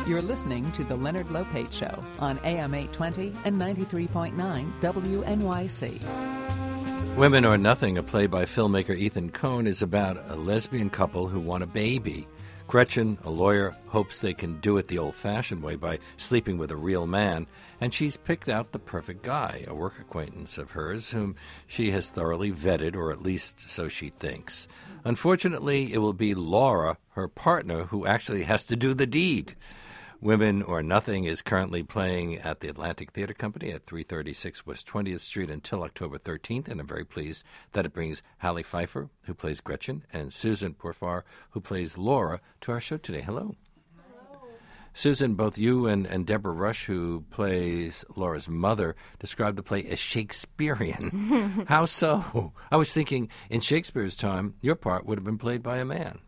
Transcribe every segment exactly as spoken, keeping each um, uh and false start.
You're listening to The Leonard Lopate Show on A M eight twenty and ninety-three point nine W N Y C. Women or Nothing, a play by filmmaker Ethan Coen, is about a lesbian couple who want a baby. Gretchen, a lawyer, hopes they can do it the old-fashioned way by sleeping with a real man, and she's picked out the perfect guy, a work acquaintance of hers, whom she has thoroughly vetted, or at least so she thinks. Unfortunately, it will be Laura, her partner, who actually has to do the deed. Women or Nothing is currently playing at the Atlantic Theater Company at three thirty-six West twentieth Street until October thirteenth, and I'm very pleased that it brings Hallie Pfeiffer, who plays Gretchen, and Susan Porfar, who plays Laura, to our show today. Hello. Hello. Susan, both you and, and Deborah Rush, who plays Laura's mother, describe the play as Shakespearean. How so? I was thinking, in Shakespeare's time, your part would have been played by a man.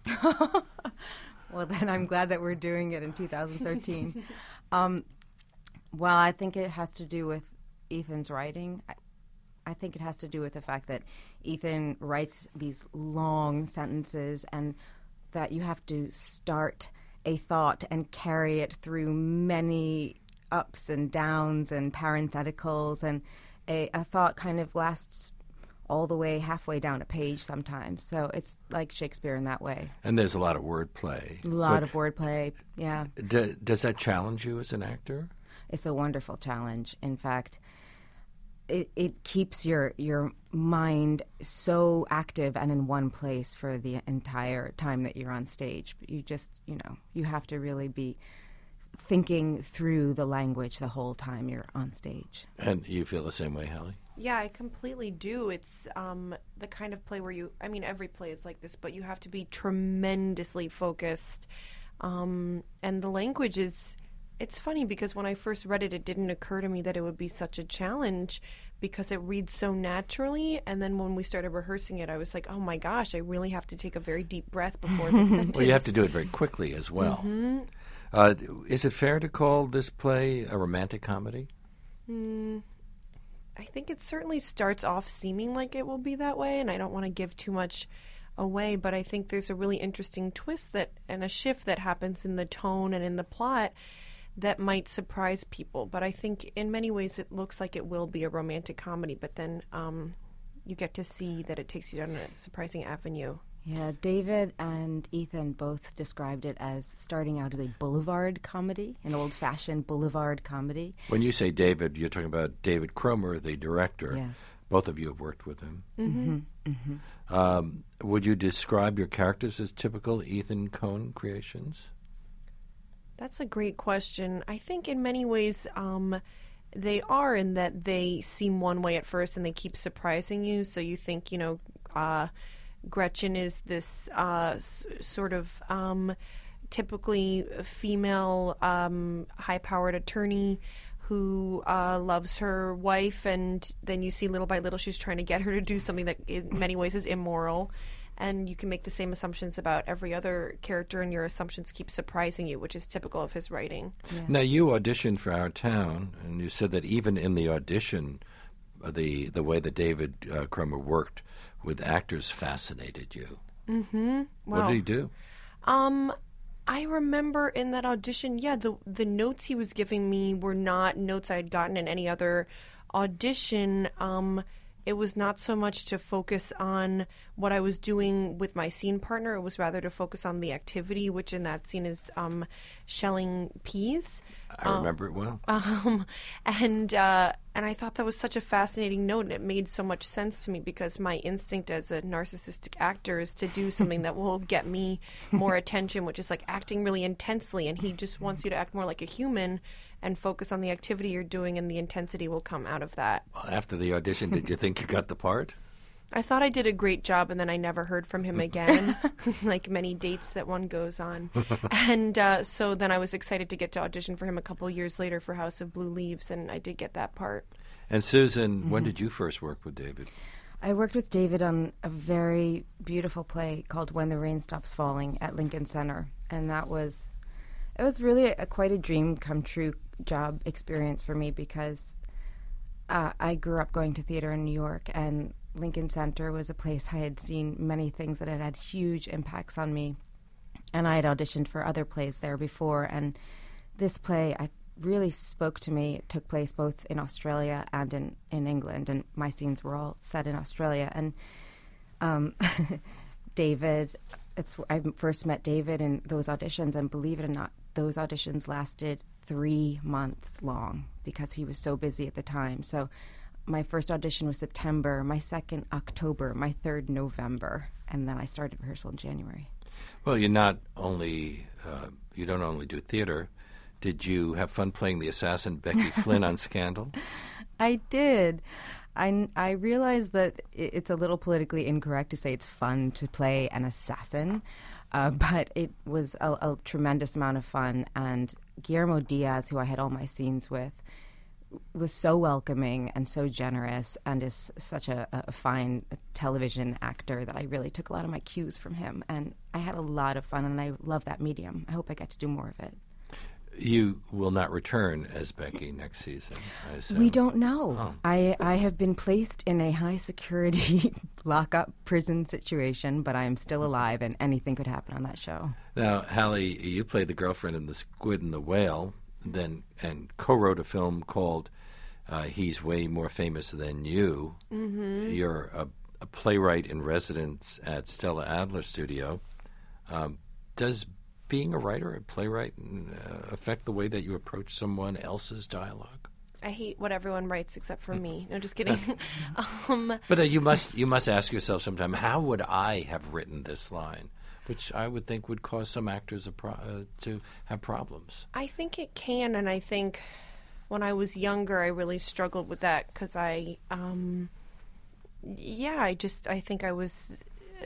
Well, then I'm glad that we're doing it in two thousand thirteen. um, well, I think it has to do with Ethan's writing. I, I think it has to do with the fact that Ethan writes these long sentences and that you have to start a thought and carry it through many ups and downs and parentheticals, and a, a thought kind of lasts all the way halfway down a page sometimes. So it's like Shakespeare in that way. And there's a lot of wordplay. A lot of wordplay, yeah. D- does that challenge you as an actor? It's a wonderful challenge. In fact, it, it keeps your your mind so active and in one place for the entire time that you're on stage. You just, you know, you have to really be thinking through the language the whole time you're on stage. And you feel the same way, Hallie? Yeah, I completely do. It's um, the kind of play where you, I mean, every play is like this, but you have to be tremendously focused. Um, and the language is, it's funny because when I first read it, it didn't occur to me that it would be such a challenge because it reads so naturally. And then when we started rehearsing it, I was like, oh my gosh, I really have to take a very deep breath before the sentence. Well, you have to do it very quickly as well. Mm-hmm. Uh, is it fair to call this play a romantic comedy? Mm. I think it certainly starts off seeming like it will be that way, and I don't want to give too much away, but I think there's a really interesting twist that and a shift that happens in the tone and in the plot that might surprise people. But I think in many ways it looks like it will be a romantic comedy, but then um, you get to see that it takes you down a surprising avenue. Yeah, David and Ethan both described it as starting out as a boulevard comedy, an old-fashioned boulevard comedy. When you say David, you're talking about David Cromer, the director. Yes. Both of you have worked with him. Mm-hmm. Mm-hmm. Um, would you describe your characters as typical Ethan Coen creations? That's a great question. I think in many ways um, they are, in that they seem one way at first and they keep surprising you. So you think, you know... Uh, Gretchen is this uh, s- sort of um, typically female, um, high-powered attorney who uh, loves her wife, and then you see little by little she's trying to get her to do something that in many ways is immoral. And you can make the same assumptions about every other character, and your assumptions keep surprising you, which is typical of his writing. Yeah. Now, you auditioned for Our Town, and you said that even in the audition, uh, the, the way that David uh, Cromer worked with actors fascinated you. Mm-hmm. Wow. What did he do? Um, I remember in that audition, yeah, the the notes he was giving me were not notes I had gotten in any other audition. Um, it was not so much to focus on what I was doing with my scene partner. It was rather to focus on the activity, which in that scene is um, shelling peas. I remember it well. Um, and uh, and I thought that was such a fascinating note, and it made so much sense to me because my instinct as a narcissistic actor is to do something that will get me more attention, which is like acting really intensely, and he just wants you to act more like a human and focus on the activity you're doing, and the intensity will come out of that. Well, after the audition, did you think you got the part? I thought I did a great job, and then I never heard from him again, like many dates that one goes on. And uh, so then I was excited to get to audition for him a couple years later for House of Blue Leaves, and I did get that part. And Susan, mm-hmm. when did you first work with David? I worked with David on a very beautiful play called When the Rain Stops Falling at Lincoln Center, and that was, it was really a, quite a dream come true job experience for me because uh, I grew up going to theater in New York, and Lincoln Center was a place I had seen many things that had had huge impacts on me. and I had auditioned for other plays there before, and this play I really spoke to me. It took place both in Australia and in, in England, and my scenes were all set in Australia. And um, David, it's I first met David in those auditions, and believe it or not, those auditions lasted three months long because he was so busy at the time. So my first audition was September, my second October, my third November, and then I started rehearsal in January. Well, you're not only uh, you don't only do theater. Did you have fun playing the assassin Becky Flynn on Scandal? I did. I, I realize that it's a little politically incorrect to say it's fun to play an assassin, uh, but it was a, a tremendous amount of fun. And Guillermo Diaz, who I had all my scenes with, was so welcoming and so generous, and is such a, a fine television actor that I really took a lot of my cues from him. And I had a lot of fun, and I love that medium. I hope I get to do more of it. You will not return as Becky next season, I assume. We don't know. Oh. I, I have been placed in a high-security lock-up prison situation, but I am still alive, and anything could happen on that show. Now, Hallie, you played the girlfriend in The Squid and the Whale, then and co-wrote a film called uh, He's Way More Famous Than You. Mm-hmm. You're a, a playwright in residence at Stella Adler Studio. Um, does being a writer, a playwright, uh, affect the way that you approach someone else's dialogue? I hate what everyone writes except for me. No, just kidding. um, but uh, you must you must ask yourself sometime, how would I have written this line? Which I would think would cause some actors a pro- uh, to have problems. I think it can, and I think when I was younger, I really struggled with that because I, um, yeah, I just, I think I was, uh,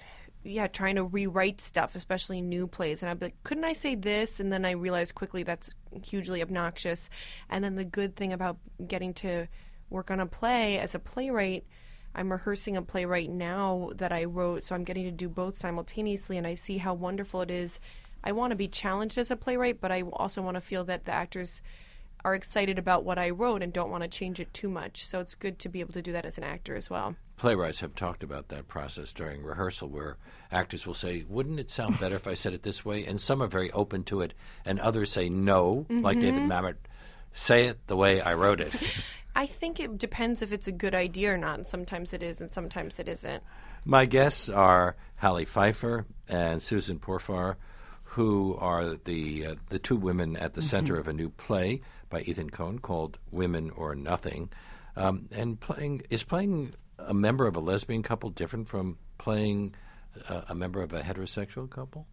yeah, trying to rewrite stuff, especially new plays, and I'd be like, couldn't I say this? And then I realized quickly that's hugely obnoxious. And then the good thing about getting to work on a play as a playwright, I'm rehearsing a play right now that I wrote, so I'm getting to do both simultaneously, and I see how wonderful it is. I want to be challenged as a playwright, but I also want to feel that the actors are excited about what I wrote and don't want to change it too much. So it's good to be able to do that as an actor as well. Playwrights have talked about that process during rehearsal where actors will say, wouldn't it sound better if I said it this way? And some are very open to it, and others say no, mm-hmm. like David Mamet, say it the way I wrote it. I think it depends if it's a good idea or not, and sometimes it is and sometimes it isn't. My guests are Hallie Pfeiffer and Susan Porfar, who are the uh, the two women at the mm-hmm. center of a new play by Ethan Coen called Women or Nothing. Um, and playing is playing a member of a lesbian couple different from playing a, a member of a heterosexual couple?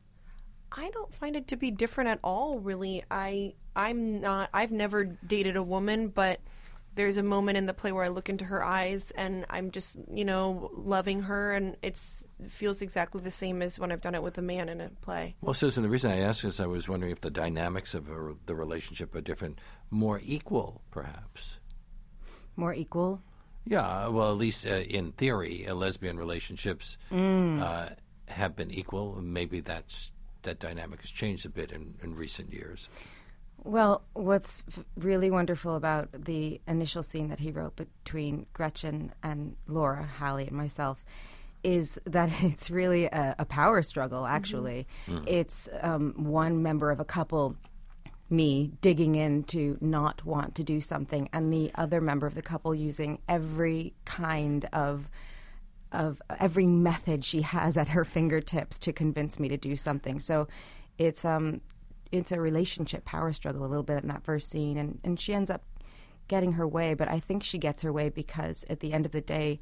I don't find it to be different at all, really. I I'm not. I've never dated a woman, but there's a moment in the play where I look into her eyes and I'm just, you know, loving her, and it's, it feels exactly the same as when I've done it with a man in a play. Well, Susan, the reason I asked is I was wondering if the dynamics of a, the relationship are different, more equal, perhaps. More equal? Yeah, well, at least uh, in theory, uh, lesbian relationships mm. uh, have been equal. Maybe that's, that dynamic has changed a bit in, in recent years. Well, what's f- really wonderful about the initial scene that he wrote between Gretchen and Laura, Hallie, and myself is that it's really a, a power struggle, actually. Mm-hmm. Mm-hmm. It's um, one member of a couple, me, digging in to not want to do something, and the other member of the couple using every kind of of every method she has at her fingertips to convince me to do something. So it's um. It's a relationship power struggle a little bit in that first scene, and, and she ends up getting her way, but I think she gets her way because at the end of the day,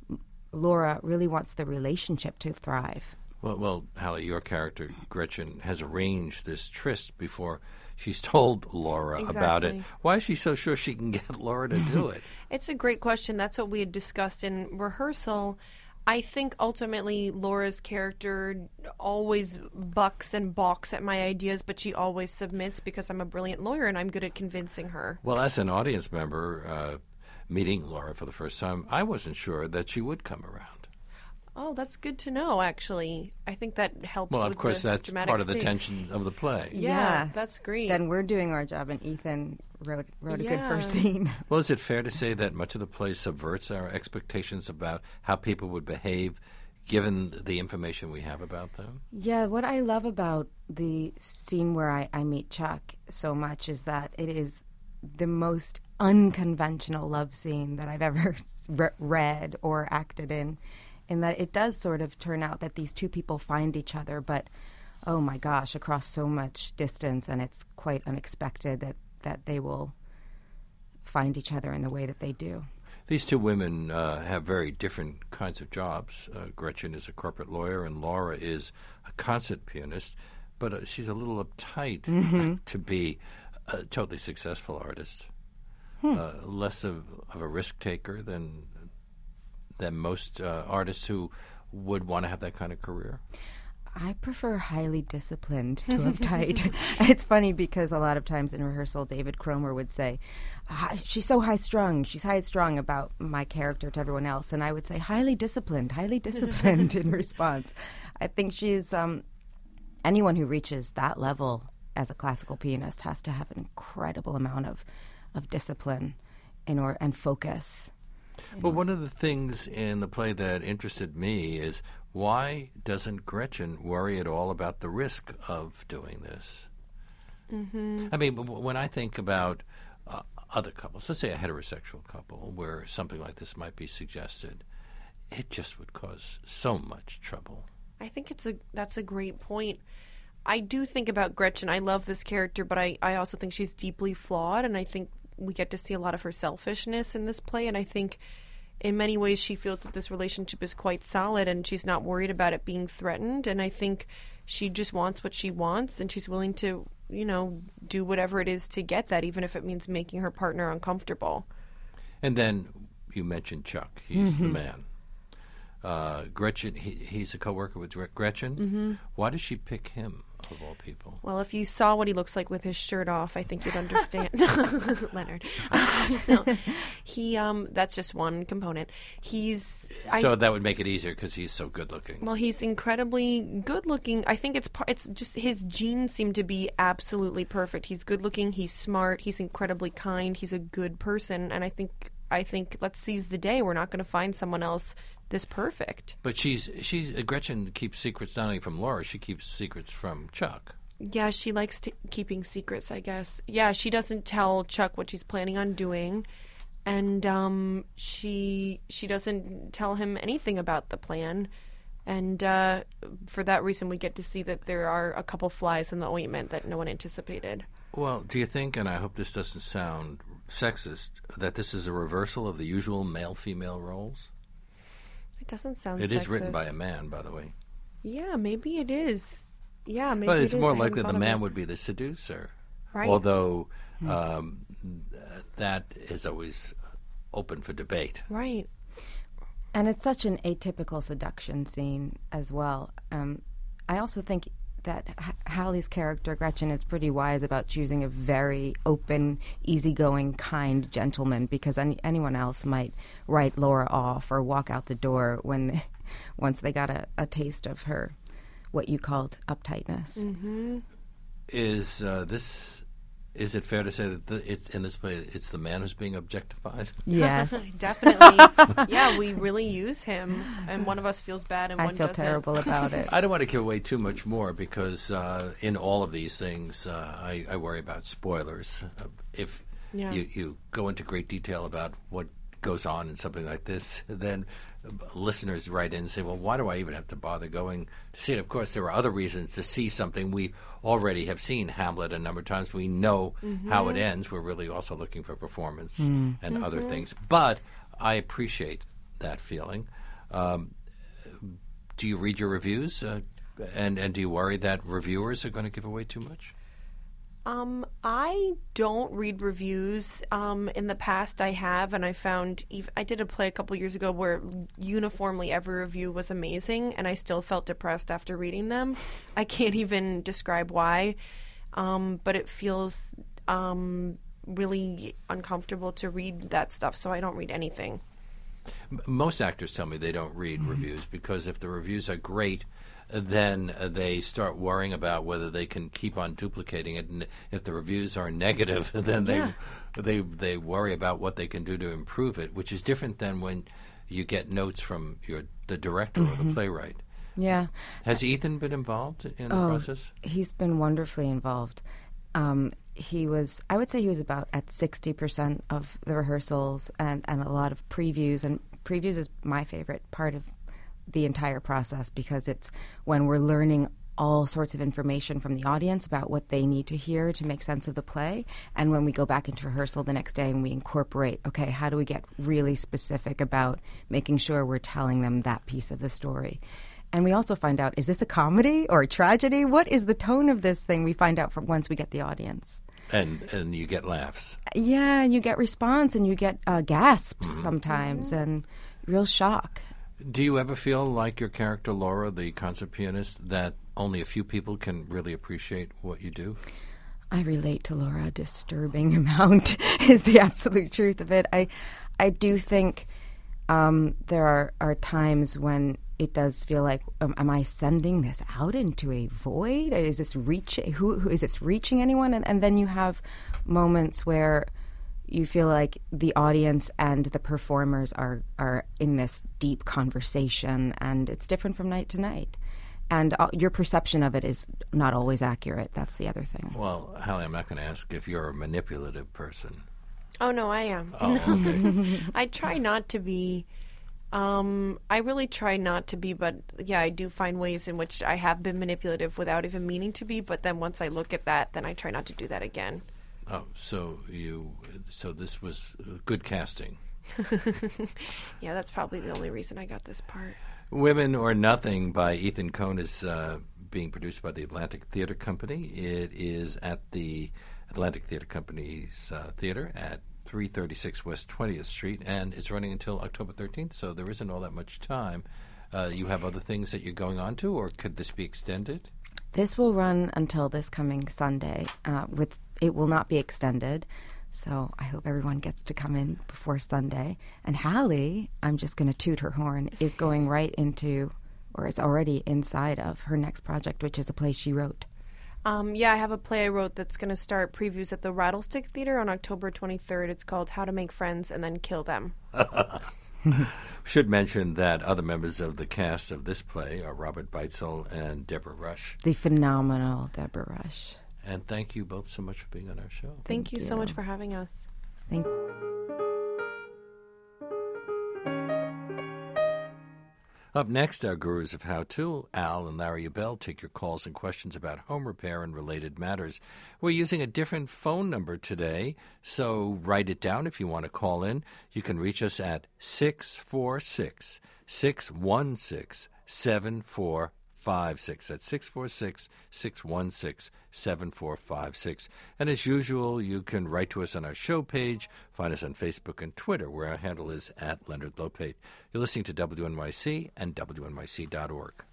Laura really wants the relationship to thrive. Well, well, Hallie, your character, Gretchen, has arranged this tryst before she's told Laura exactly. about it. Why is she so sure she can get Laura to do it? It's a great question. That's what we had discussed in rehearsal. I think ultimately Laura's character always bucks and balks at my ideas, but she always submits because I'm a brilliant lawyer and I'm good at convincing her. Well, as an audience member uh, meeting Laura for the first time, I wasn't sure that she would come around. Oh, that's good to know, actually. I think that helps well, with of course, the that's dramatic part of the stakes. tension of the play. Yeah, yeah, that's great. Then we're doing our job, and Ethan wrote wrote a yeah. good first scene. Well, is it fair to say that much of the play subverts our expectations about how people would behave given the information we have about them? Yeah, what I love about the scene where I, I meet Chuck so much is that it is the most unconventional love scene that I've ever re- read or acted in, in that it does sort of turn out that these two people find each other, but oh my gosh, across so much distance, and it's quite unexpected that, that they will find each other in the way that they do. These two women uh, have very different kinds of jobs. Uh, Gretchen is a corporate lawyer, and Laura is a concert pianist, but uh, she's a little uptight mm-hmm. to be a totally successful artist. Hmm. Uh, less of, of a risk taker than than most uh, artists who would want to have that kind of career. I prefer highly disciplined to uptight. It's funny because a lot of times in rehearsal, David Cromer would say, she's so high-strung, she's high-strung about my character to everyone else. And I would say, highly disciplined, highly disciplined in response. I think she's, um, anyone who reaches that level as a classical pianist has to have an incredible amount of, of discipline in or, and focus. Well, one of the things in the play that interested me is, why doesn't Gretchen worry at all about the risk of doing this? Mm-hmm. I mean, w- when I think about uh, other couples, let's say a heterosexual couple where something like this might be suggested, it just would cause so much trouble. I think it's a that's a great point. I do think about Gretchen. I love this character, but I, I also think she's deeply flawed, and I think we get to see a lot of her selfishness in this play, and I think in many ways she feels that this relationship is quite solid and she's not worried about it being threatened, and I think she just wants what she wants, and she's willing to, you know, do whatever it is to get that, even if it means making her partner uncomfortable. And then you mentioned Chuck. He's mm-hmm. the man. Uh, Gretchen, he, he's a co-worker with Gretchen. Mm-hmm. Why does she pick him, of all people? Well, if you saw what he looks like with his shirt off, I think you'd understand. Leonard. no, he, um, that's just one component. He's... So I, that would make it easier because he's so good-looking. Well, he's incredibly good-looking. I think it's it's just his genes seem to be absolutely perfect. He's good-looking, he's smart, he's incredibly kind, he's a good person, and I think, I think let's seize the day. We're not going to find someone else this perfect. But she's she's uh, Gretchen keeps secrets not only from Laura, she keeps secrets from Chuck. Yeah, she likes t- keeping secrets, I guess. Yeah, she doesn't tell Chuck what she's planning on doing, and um, she she doesn't tell him anything about the plan. And uh, for that reason, we get to see that there are a couple flies in the ointment that no one anticipated. Well, do you think, and I hope this doesn't sound sexist, that this is a reversal of the usual male-female roles? It doesn't sound It sexist. is written by a man, by the way. Yeah, maybe it is. Yeah, maybe But it's it is. more I likely hadn't the thought man of it. would be the seducer. Right. Although um, that is always open for debate. Right. And it's such an atypical seduction scene as well. Um, I also think that H- Hallie's character, Gretchen, is pretty wise about choosing a very open, easygoing, kind gentleman, because any, anyone else might write Laura off or walk out the door when they, once they got a, a taste of her, what you called uptightness. Mm-hmm. Is uh, this... Is it fair to say that the, it's in this play, it's the man who's being objectified? Yes. Definitely. Yeah, we really use him, and one of us feels bad and I one feel doesn't. terrible about it. I don't want to give away too much more because uh, in all of these things, uh, I, I worry about spoilers. Uh, if Yeah. you, you go into great detail about what goes on in something like this, then listeners write in and say, well, why do I even have to bother going to see it? Of course, there are other reasons to see something. We already have seen Hamlet a number of times. We know mm-hmm. how it ends. We're really also looking for performance mm. and mm-hmm. other things. But I appreciate that feeling. Um, do you read your reviews? Uh, and, and do you worry that reviewers are going to give away too much? Um, I don't read reviews. Um, in the past, I have, and I found ev- I did a play a couple years ago where uniformly every review was amazing, and I still felt depressed after reading them. I can't even describe why, um, but it feels um, really uncomfortable to read that stuff, so I don't read anything. M- most actors tell me they don't read mm-hmm. reviews because if the reviews are great, then uh, they start worrying about whether they can keep on duplicating it. And if the reviews are negative, then they yeah. they they worry about what they can do to improve it, which is different than when you get notes from your the director mm-hmm. or the playwright. Yeah. Has Ethan been involved in the oh, process? He's been wonderfully involved. Um, he was, I would say he was about at sixty percent of the rehearsals and, and a lot of previews. And previews is my favorite part of the entire process because it's when we're learning all sorts of information from the audience about what they need to hear to make sense of the play. And when we go back into rehearsal the next day and we incorporate, okay, how do we get really specific about making sure we're telling them that piece of the story? And we also find out, is this a comedy or a tragedy? What is the tone of this thing? We find out from once we get the audience. And and you get laughs. Yeah, and you get response and you get uh, gasps mm-hmm. sometimes and real shock. Do you ever feel like your character, Laura, the concert pianist, that only a few people can really appreciate what you do? I relate to Laura a disturbing amount is the absolute truth of it. I I do think um, there are, are times when it does feel like, um, am I sending this out into a void? Is this reach? Who, who is this reaching anyone? And, and then you have moments where you feel like the audience and the performers are, are in this deep conversation, and it's different from night to night. And uh, your perception of it is not always accurate. That's the other thing. Well, Hallie, I'm not going to ask if you're a manipulative person. Oh, no, I am. Oh, okay. I try not to be. Um, I really try not to be, but yeah, I do find ways in which I have been manipulative without even meaning to be. But then once I look at that, then I try not to do that again. Oh, so you, so this was good casting. Yeah, that's probably the only reason I got this part. Women or Nothing by Ethan Coen is uh, being produced by the Atlantic Theater Company. It is at the Atlantic Theater Company's uh, theater at three thirty-six West twentieth Street, and it's running until October thirteenth, so there isn't all that much time. Uh, you have other things that you're going on to, or could this be extended? This will run until this coming Sunday. Uh, with it will not be extended, so I hope everyone gets to come in before Sunday. And Hallie, I'm just going to toot her horn, is going right into, or is already inside of her next project, which is a play she wrote. Um, yeah, I have a play I wrote that's going to start previews at the Rattlestick Theater on October twenty-third. It's called How to Make Friends and Then Kill Them. Should mention that other members of the cast of this play are Robert Beitzel and Deborah Rush. The phenomenal Deborah Rush. And thank you both so much for being on our show. Thank, Thank you, you so much for having us. Thank Up next, our gurus of how-to, Al and Larry Abell, take your calls and questions about home repair and related matters. We're using a different phone number today, so write it down if you want to call in. You can reach us at six four six, six one six, seven four five six. That's six four six, six one six, seven four five six. And as usual, you can write to us on our show page. Find us on Facebook and Twitter, where our handle is at Leonard Lopate. You're listening to W N Y C and W N Y C dot org.